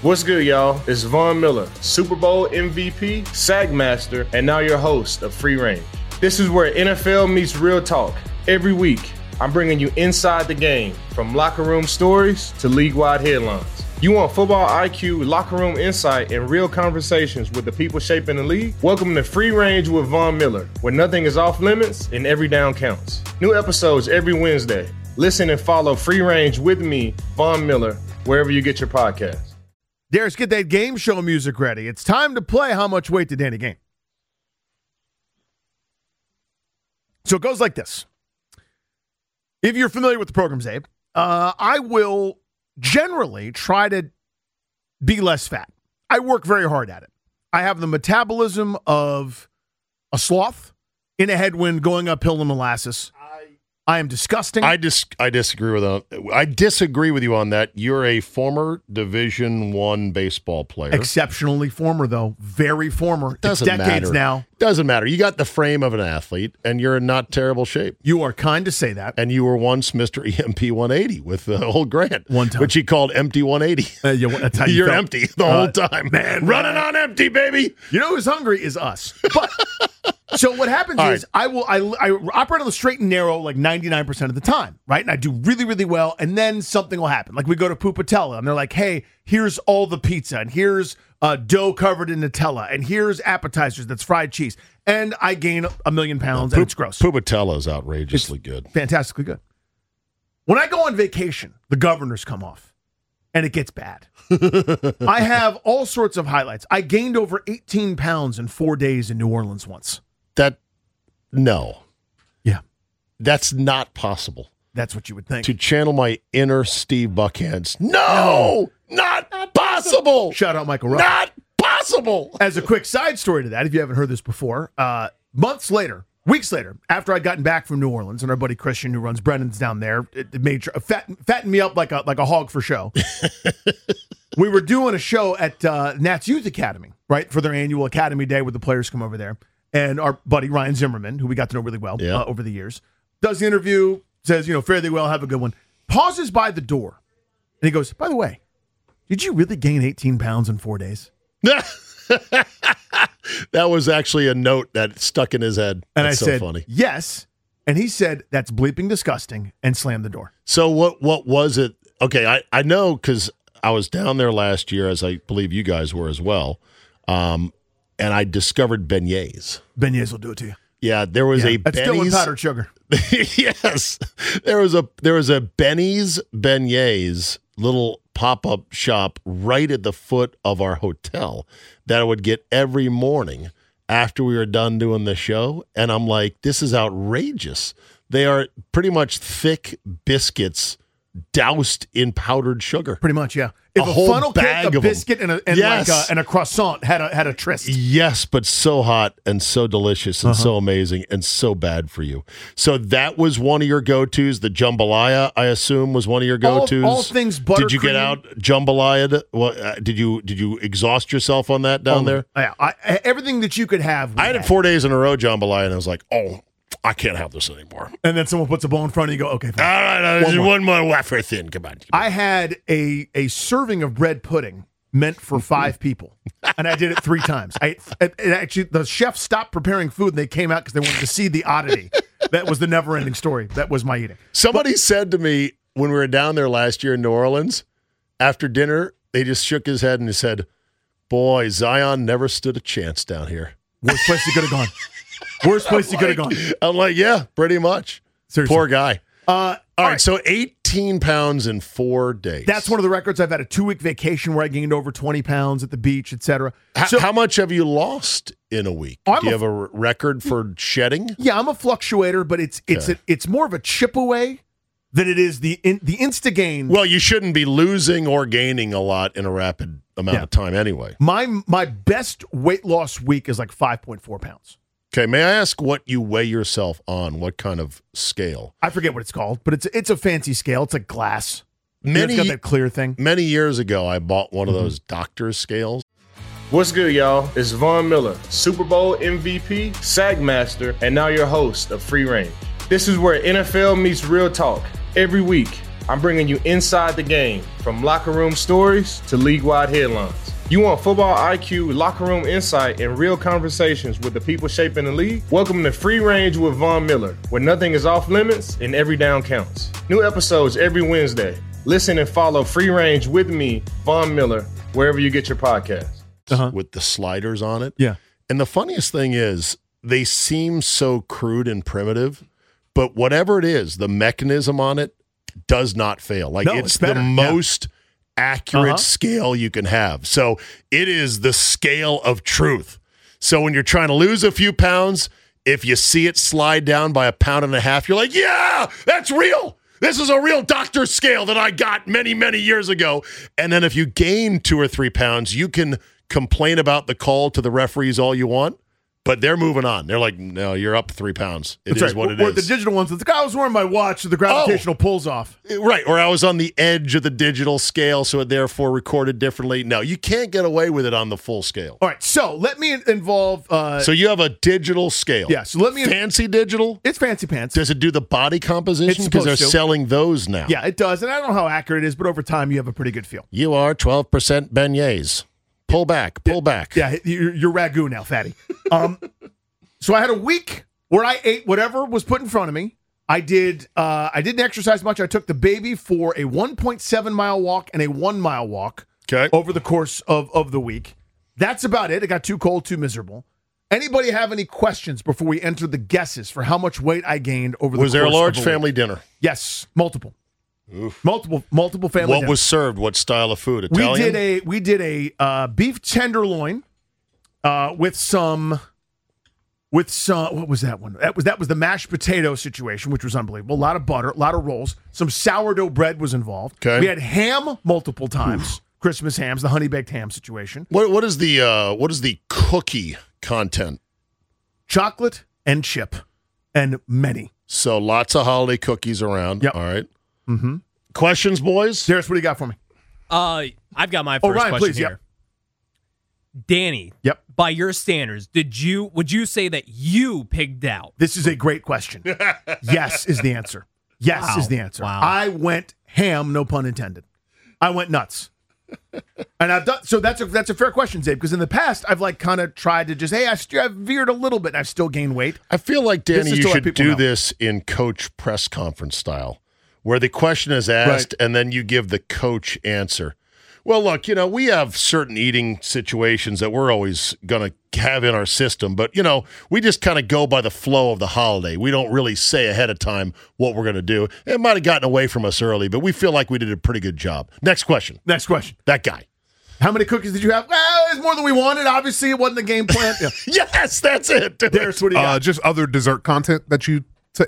What's good, y'all? It's Von Miller, Super Bowl MVP, Sackmaster, and now your host of Free Range. This is where NFL meets real talk. Every week, I'm bringing you inside the game, from locker room stories to league-wide headlines. You want football IQ, locker room insight, and real conversations with the people shaping the league? Welcome to Free Range with Von Miller, where nothing is off limits and every down counts. New episodes every Wednesday. Listen and follow Free Range with me, Von Miller, wherever you get your podcasts. Darius, get that game show music ready. It's time to play How Much Weight Did Danny Gain? So it goes like this. If you're familiar with the program, Zabe, I will generally try to be less fat. I work very hard at it. I have the metabolism of a sloth in a headwind going uphill in molasses. I am disgusting. I disagree with I disagree with you on that. You're a former Division I baseball player. Exceptionally former, though. Very former. Doesn't it's decades matter. now. Doesn't matter. You got the frame of an athlete, and you're in not terrible shape. You are kind to say that. And you were once Mr. EMP 180 with old Grant. One time. Which he called Empty 180. That's how You're felt. empty the whole time. Man, running on empty, baby. You know who's hungry is us. But so what happens is I operate on the straight and narrow like 99% of the time, right? And I do really, really well, and then something will happen. Like we go to Pupatella, and they're like, hey, here's all the pizza, and here's dough covered in Nutella, and here's appetizers that's fried cheese. And I gain 1 million pounds, and it's gross. Pupatella is outrageously good. Fantastically good. When I go on vacation, the governors come off, and it gets bad. I have all sorts of highlights. I gained over 18 pounds in 4 days in New Orleans once. No. Yeah. That's not possible. That's what you would think. To channel my inner Steve Buckhands. No! Not possible! Shout out Michael Ruff. Not possible! As a quick side story to that, if you haven't heard this before, weeks later, after I'd gotten back from New Orleans, and our buddy Christian, who runs Brennan's down there, it made sure, fattened me up like a hog for show. We were doing a show at Nats Youth Academy, right, for their annual Academy Day where the players come over there. And our buddy Ryan Zimmerman, who we got to know really well over the years, does the interview, says, fairly well, have a good one, pauses by the door, and he goes, by the way, did you really gain 18 pounds in 4 days? That was actually a note that stuck in his head. And That's I so said, funny. yes. And he said, that's bleeping disgusting, and slammed the door. So what was it? Okay, I know because I was down there last year, as I believe you guys were as well, and I discovered beignets. Beignets will do it to you. Yeah, there was a That's Benny's. still in powdered sugar. Yes, there was a Benny's Beignets little pop-up shop right at the foot of our hotel that I would get every morning after we were done doing the show, and I'm like, this is outrageous. They are pretty much thick biscuits doused in powdered sugar. Pretty much, yeah. If a whole funnel bag cake, a of them. biscuit, and Yes. a croissant had a tryst. Yes, but so hot and so delicious and so amazing and so bad for you. So that was one of your go-tos. The jambalaya, I assume, was one of your go-tos. All things buttercream. Did you get out jambalaya? Did you exhaust yourself on that down there? Yeah, everything that you could have. I had it 4 days in a row, jambalaya, and I was like, oh, I can't have this anymore. And then someone puts a bowl in front of you, go, okay, fine. All right, one more wafer thin. Come on. I had a serving of bread pudding meant for 5 people, and I did it 3 times. Actually, the chef stopped preparing food, and they came out because they wanted to see the oddity. That was the never-ending story. That was my eating. Somebody said to me when we were down there last year in New Orleans, after dinner, they just shook his head and he said, boy, Zion never stood a chance down here. Worst place you could have gone. Worst place you could have gone. I'm like, yeah, pretty much. Seriously. Poor guy. All right, so 18 pounds in 4 days. That's one of the records. I've had a 2-week vacation where I gained over 20 pounds at the beach, etc. How much have you lost in a week? Do you have a record for shedding? Yeah, I'm a fluctuator, but it's more of a chip away than it is the insta-gain. Well, you shouldn't be losing or gaining a lot in a rapid amount of time anyway. My best weight loss week is like 5.4 pounds. Okay, may I ask what you weigh yourself on? What kind of scale? I forget what it's called, but it's a fancy scale. It's like glass. It's got that clear thing. Many years ago, I bought one of those doctor's scales. What's good, y'all? It's Von Miller, Super Bowl MVP, Sackmaster, and now your host of Free Range. This is where NFL meets real talk. Every week, I'm bringing you inside the game, from locker room stories to league-wide headlines. You want football IQ, locker room insight, and real conversations with the people shaping the league? Welcome to Free Range with Von Miller, where nothing is off limits and every down counts. New episodes every Wednesday. Listen and follow Free Range with me, Von Miller, wherever you get your podcasts. With the sliders on it. Yeah. And the funniest thing is, they seem so crude and primitive, but whatever it is, the mechanism on it does not fail. Like, No, it's it's better. the most accurate scale you can have. So it is the scale of truth. So when you're trying to lose a few pounds, if you see it slide down by 1.5 pounds, you're like, yeah, that's real. This is a real doctor's scale that I got many, many years ago. And then if you gain 2 or 3 pounds, you can complain about the call to the referees all you want, but they're moving on. They're like, no, you're up 3 pounds. It is what it is. Or the digital ones, it's like, I was wearing my watch, so the gravitational pulls off. Right, or I was on the edge of the digital scale, so it therefore recorded differently. No, you can't get away with it on the full scale. All right, so let me involve... So you have a digital scale. Yeah, so let me... Fancy digital? It's fancy pants. Does it do the body composition? Because they're selling those now. Yeah, it does, and I don't know how accurate it is, but over time you have a pretty good feel. You are 12% beignets. Pull back, pull back. Yeah, you're ragu now, fatty. So I had a week where I ate whatever was put in front of me. I didn't exercise much. I took the baby for a 1.7-mile walk and a 1-mile walk over the course of the week. That's about it. It got too cold, too miserable. Anybody have any questions before we enter the guesses for how much weight I gained over the course of the week? Was there a large family dinner? Yes, multiple. Oof. Multiple family What dinners. was served? What style of food? Italian? We did a beef tenderloin with some what was that one? That was the mashed potato situation, which was unbelievable. A lot of butter, a lot of rolls, some sourdough bread was involved. Okay. We had ham multiple times. Christmas hams, the honey baked ham situation. What is the cookie content? Chocolate and chip, and many. So lots of holiday cookies around. Yep. All right. Mm-hmm. Questions, boys? Darius, what do you got for me? I've got my first Ryan, question please, here. Danny, Yep. by your standards, would you say that you pigged out? This is a great question. Yes is the answer. Yes is the answer. Wow. I went ham, no pun intended. I went nuts. And I've done so. That's a fair question, Zabe, because in the past I've kind of tried to just I've veered a little bit and I've still gained weight. I feel like, Danny, you should do know. this in coach press conference style, where the question is asked and then you give the coach answer. Well, look, we have certain eating situations that we're always going to have in our system, but, we just kind of go by the flow of the holiday. We don't really say ahead of time what we're going to do. It might have gotten away from us early, but we feel like we did a pretty good job. Next question. That guy. How many cookies did you have? Well, it's more than we wanted. Obviously, it wasn't the game plan. Yeah. Yes, that's it. There's what do you got? Just other dessert content that you took.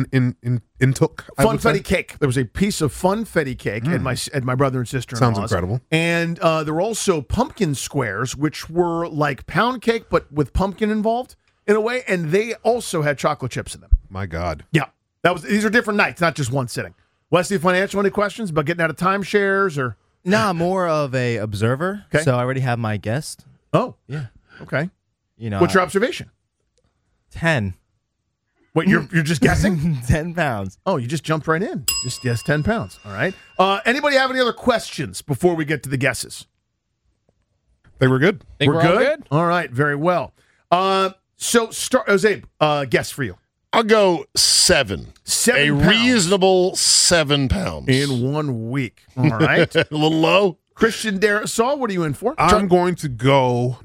Funfetti cake. There was a piece of funfetti cake at my brother and sister. Sounds incredible. And there were also pumpkin squares, which were like pound cake but with pumpkin involved in a way, and they also had chocolate chips in them. My God. Yeah, these are different nights, not just one sitting. Wesley, Financial, any questions about getting out of timeshares or? Nah, more of a observer. Okay. So I already have my guest. Oh, Yeah. okay. What's your observation? 10. Wait, you're just guessing? 10 pounds. Oh, you just jumped right in. Just guess 10 pounds. All right. Anybody have any other questions before we get to the guesses? They were good. Think we're all good? All right, very well. So, Zabe, guess for you. I'll go 7. 7 A pounds. Reasonable 7 pounds. In 1 week. All right. A little low. Christian Darrisaw, what are you in for? I'm going to go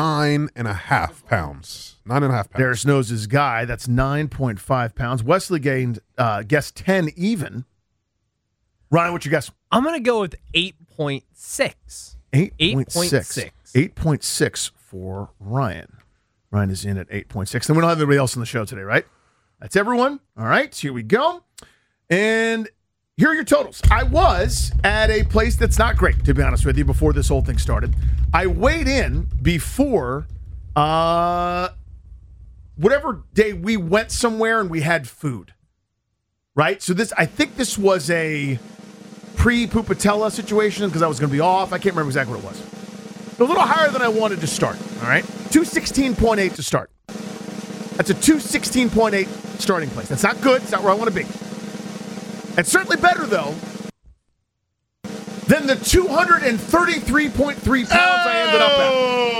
9.5 pounds. 9.5 pounds. Darius knows his guy. That's 9.5 pounds. Wesley guessed 10 even. Ryan, what's your guess? I'm going to go with 8.6. 8.6. 8.6 for Ryan. Ryan is in at 8.6. And we don't have anybody else on the show today, right? That's everyone. All right, here we go. And here are your totals. I was at a place that's not great, to be honest with you, before this whole thing started. I weighed in before whatever day we went somewhere and we had food. Right? So I think this was a pre-Pupatella situation because I was going to be off. I can't remember exactly what it was. A little higher than I wanted to start. All right? 216.8 to start. That's a 216.8 starting place. That's not good. It's not where I want to be. It's certainly better, though, than the 233.3 pounds I ended up at.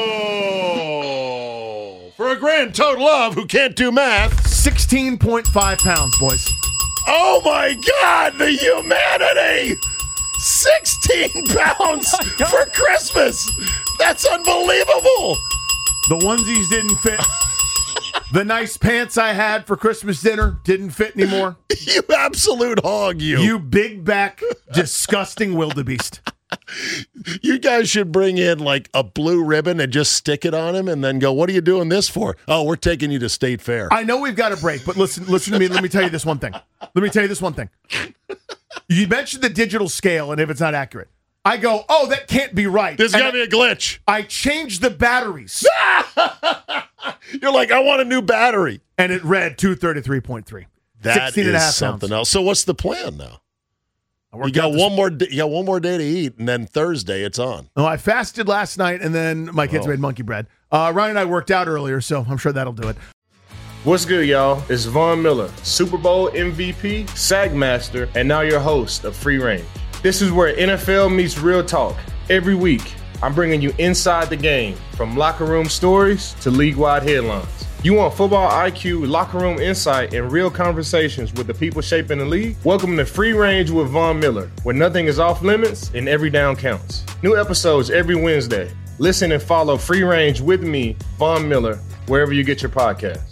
Oh, for a grand total of, who can't do math, 16.5 pounds, boys. oh my God, the humanity! 16 pounds for Christmas! That's unbelievable! The onesies didn't fit. The nice pants I had for Christmas dinner didn't fit anymore. You absolute hog, you. You big back, disgusting wildebeest. You guys should bring in like a blue ribbon and just stick it on him and then go, what are you doing this for? Oh, we're taking you to State Fair. I know we've got a break, but listen to me. Let me tell you this one thing. You mentioned the digital scale and if it's not accurate. I go, oh, that can't be right. There's got to be a glitch. I changed the batteries. You're like, I want a new battery. And it read 233.3. That 16 and a half is something pounds. else. So what's the plan now? You worked got out this- one more. You got one more day to eat, and then Thursday it's on. No, I fasted last night, and then my kids made monkey bread. Ryan and I worked out earlier, so I'm sure that'll do it. What's good, y'all? It's Von Miller, Super Bowl MVP, SAG Master, and now your host of Free Range. This is where NFL meets real talk. Every week, I'm bringing you inside the game, from locker room stories to league-wide headlines. You want football IQ, locker room insight, and real conversations with the people shaping the league? Welcome to Free Range with Von Miller, where nothing is off limits and every down counts. New episodes every Wednesday. Listen and follow Free Range with me, Von Miller, wherever you get your podcasts.